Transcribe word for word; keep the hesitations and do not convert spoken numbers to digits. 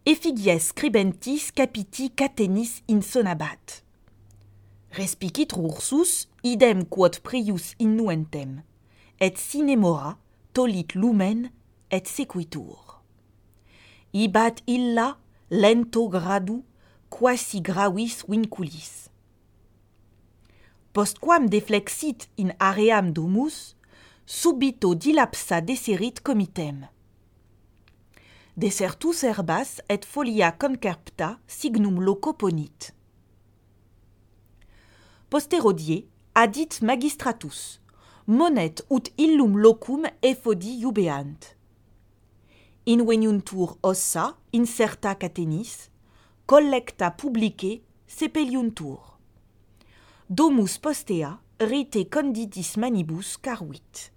effigies scribentis capiti catenis insonabat. Respicit ursus idem quod prius innuentem, et sine mora tolit lumen et sequitur. Ibat illa lento gradu quasi gravis vinculis. Postquam deflexit in aream domus, subito dilapsa deserit comitem. Desertus herbas et folia concerpta signum loco ponit. Posterodie adit magistratus, monet ut illum locum effodi iubeant. Inveniuntur ossa incerta catenis, collecta publicae sepeliuntur. Domus postea rete conditis manibus caruit.